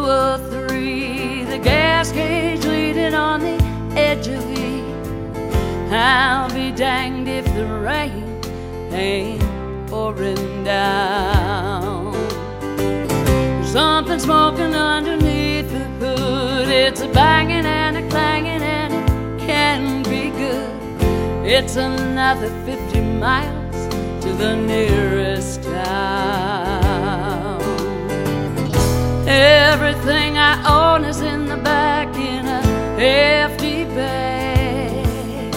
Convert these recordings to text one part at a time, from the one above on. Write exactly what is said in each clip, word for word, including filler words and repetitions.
oh three, the gas gauge leaning on the edge of E. I'll be danged if the rain ain't pouring down. There's something smoking underneath the hood. It's a banging and a clanging and it can be good. It's another fifty miles to the nearest town. Everything I own is in the back in a hefty bag.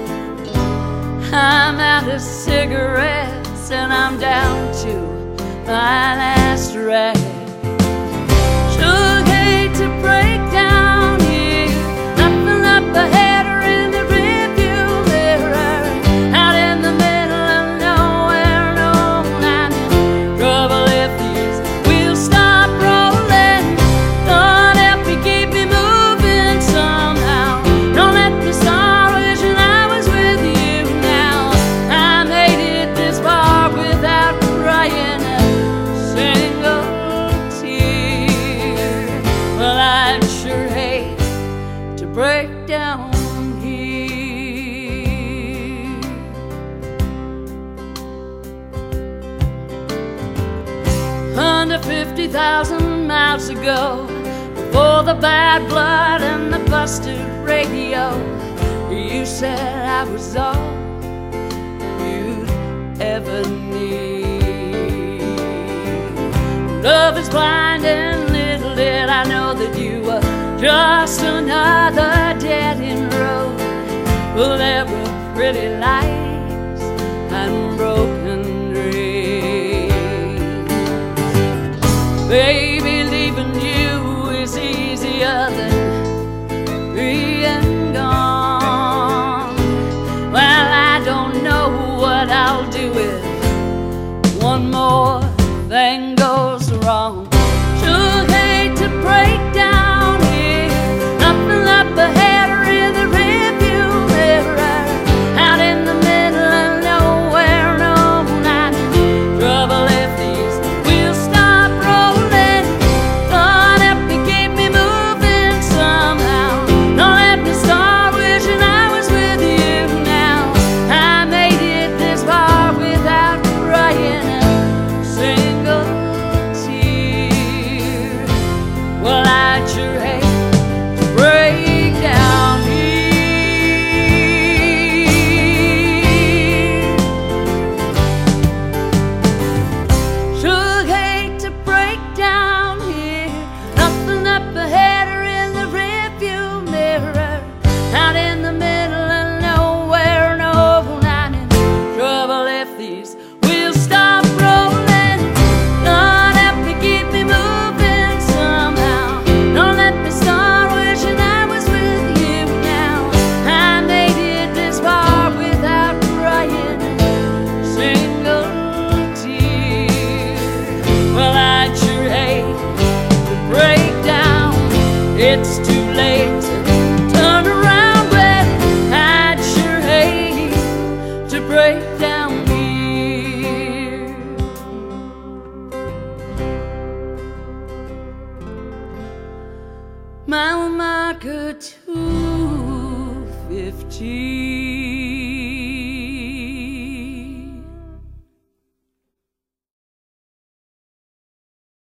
I'm out of cigarettes and I'm down to my last rag. Sure hate to break down here, nothing up ahead or in the rearview mirror, out in the middle of nowhere, no line. Trouble if these wheels stop rolling. Lord help me, keep me moving somehow. Don't let me start wishing I was with you now. I made it this far without crying a single tear. Well, I'd sure hate to break down here. Under fifty thousand miles ago, before the bad blood and the busted radio, you said I was all you'd ever need. Love is blind and little did I know that you were just another dead-end road. Well, there were pretty lights and broken dreams. Baby, leaving you is easier than being gone. Well, I don't know what I'll do if one more thing goes wrong. Sure hate to break down here, nothing up ahead or in the rearview mirror, out in the middle of nowhere, no line. Trouble if these wheels stop rolling. Lord help me, keep me moving somehow. Don't let me start wishing I was with you now. I made it this far without crying a single tear. Well, I'd sure hate to break down here. Sure hate to break down here, nothing up ahead or in the rearview mirror, out in the middle of nowhere, no line. In trouble if these wheels stop rolling. Lord help me, keep me moving somehow. Don't let me start wishing I was with you now. I made it this far without crying a single tear. Well, I'd sure hate to break down. It's too late to turn around, but I'd sure hate to break down here. Mile marker two fifteen.